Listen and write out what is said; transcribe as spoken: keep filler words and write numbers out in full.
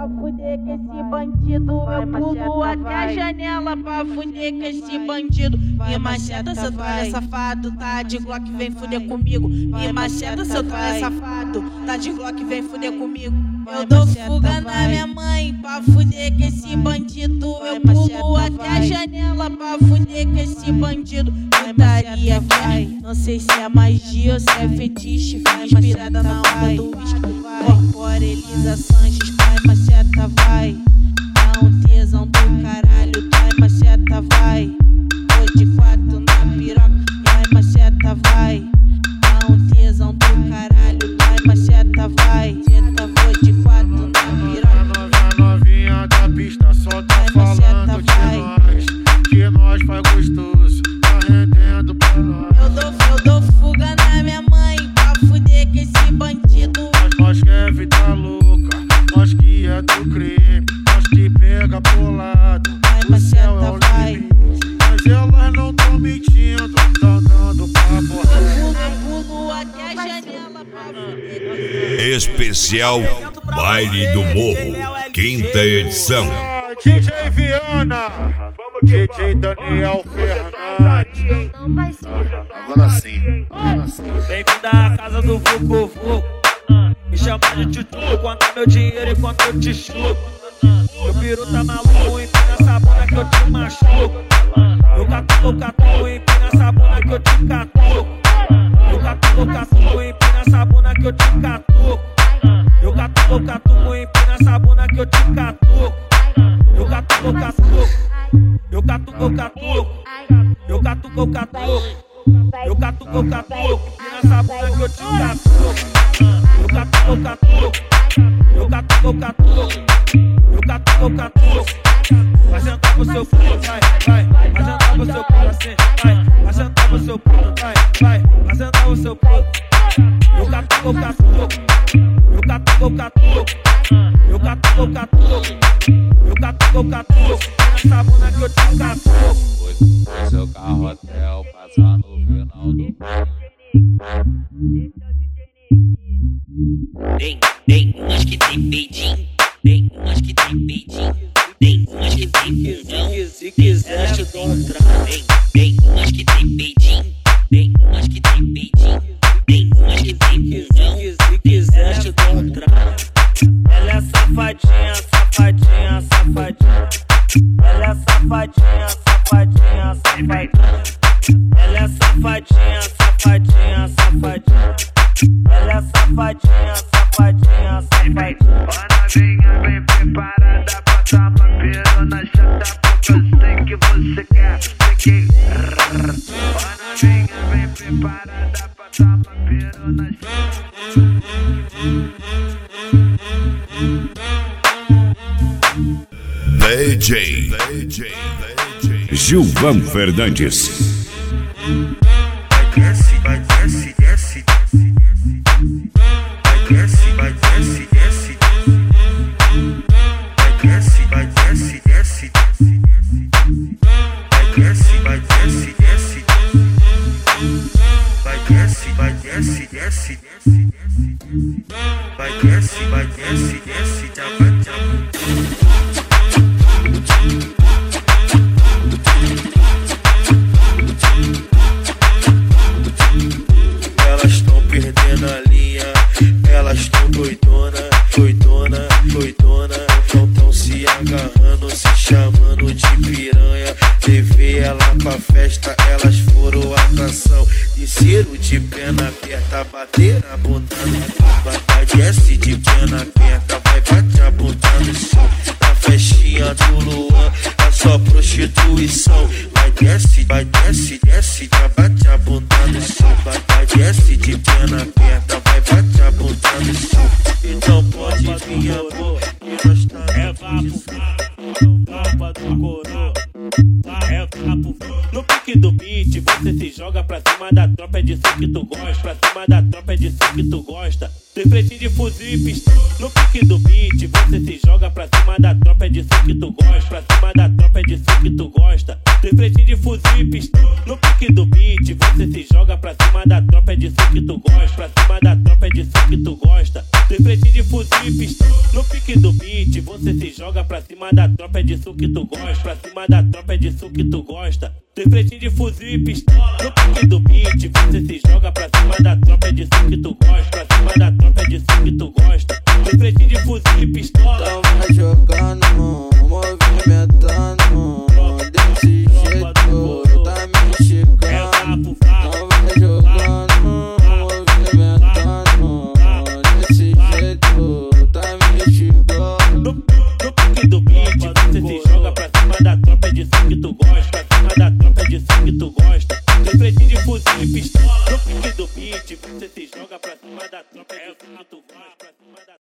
pra fuder com esse bandido. Eu pulo até a janela pra fuder com esse bandido. Me macheta, seu tralha safado, tá de Glock, vem fuder comigo. Me macheta, seu tralha safado, tá de Glock, vem fuder comigo. Eu dou fuga na minha mãe pra fuder com esse bandido. Eu pulo até a janela pra fuder com esse bandido. Putaria vai, não sei se é magia ou se é fetiche. Fui inspirada na onda do whisky. Corpora Elisa Sanches, pai macheta vai. Dá um tesão do caralho, pai macheta vai. Tô de quatro na piroca, pai macheta vai. Dá um tesão do caralho, pai macheta vai. Teta, vou de quatro na piroca. Novinha da pista só tá falando de nós, que nós faz gostoso, tá rendendo pra nós. Eu dou, eu dou fuga na minha mãe pra fuder com esse bandido. Nós que é vida louca, nós que é do crime, nós que pega bolado, o céu é o limite. Mas elas não tão mentindo, tão dando pra porra. Eu pulo até a janela pra fuder. Especial Baile do Morro, quinta edição. D J Viana, D J Daniel Fernandes. Agora sim, agora sim. Bem-vindo à casa do Vucu Vucu. Me chama de tchutchu, conta meu dinheiro enquanto eu te chupo. Meu peru tá maluco, empina essa bunda que eu te machuco. Eu catuco, eu catuco, empina essa bunda que eu te catuco. Eu catuco, eu catuco, empina essa bunda que eu te catuco. Eu catuco, eu catuco, empina essa bunda que eu te catuco. Eu catuco, eu catuco. Eu catuco, eu catuco. Eu catuco, eu catuco. Eu catuco, eu catuco, empina essa bunda que eu te catuco. Eu catuco, eu catuco. Eu catuco, eu catuco. Eu catuco, eu catuco. Vai sentar pro seu pulo, vai, vai. Vai sentar pro seu pulo assim, vai. Vai sentar pro seu pulo, vai, vai. Vai sentar pro seu pulo. Eu catuco, eu catuco. Eu catuco, eu catuco. Eu catuco, eu catuco. Eu catuco, eu catuco. Essa bunda que eu te catuco. Foi seu carro hotel, passar no final do Tem, tem umas que tem peidinho, tem umas que tem peidinho, tem umas que tem bundão, se quiser te dou um trago. Tem, tem umas que tem peidinho, tem umas que tem peidinho, tem umas que tem bundão, se quiser te dou um trago. Ela é safadinha, safadinha, safadinha. Ela é safadinha, safadinha, safadinha. Ela é safadinha, safadinha, safadinha. Ela é safadinha, safadinha, safadinha. A novinha vem preparada pra tomar pirona chata, porque eu sei que você quer, você quer. A novinha vem preparada pra tomar pirona chata. D J, D J, D J Gilvan Fernandes. Desce, vai, desce, desce, desce, vai, desce, vai, desce, desce, vai, desce, vai, desce, desce, vai, desce, vai, desce, desce, vai, desce, vai, desce, desce, vai, desce, vai, desce, desce, tchapa, tchapa. Elas tão perdendo a linha, elas tão doidona, doidona, doidona. Não tão se agarrando, se chamando de piranha. Levei ela pra festa, elas foram atração. Desceram de perna aberta, bater na bunda no vai, desce de perna aberta, vai bate a bunda no chão. Na festinha do Luan, é só prostituição. Vai desce, vai desce, desce, já bate a bunda no chão. Vai, vai desce de perna aberta, vai bate a bunda no chão. Então pode vir amor, que nós tá é vapo, vapa do coroa. É vapo, no pique do beat, você se joga pra cima da tropa, é disso que tu gosta. Pra cima da tropa, é disso que tu gosta. Tem frente de fuzil e pistola. No pique do beat, você se joga pra cima da tropa, é disso que tu gosta. Pra cima da tropa, é disso que tu gosta. Tem flecha de fuzil e pistola. No pique do beat, você se joga pra cima da tropa, é disso que tu gosta. Pra cima da tropa, é disso que tu gosta. Tem flecha de fuzil e pistola. No pique do beat, você se joga pra cima da tropa, é disso que tu gosta. Pra cima da tropa, é disso que tu gosta. Tem flecha de fuzil e pistola. No pique do beat, você se joga pra cima da tropa, é disso que tu gosta. Pra cima da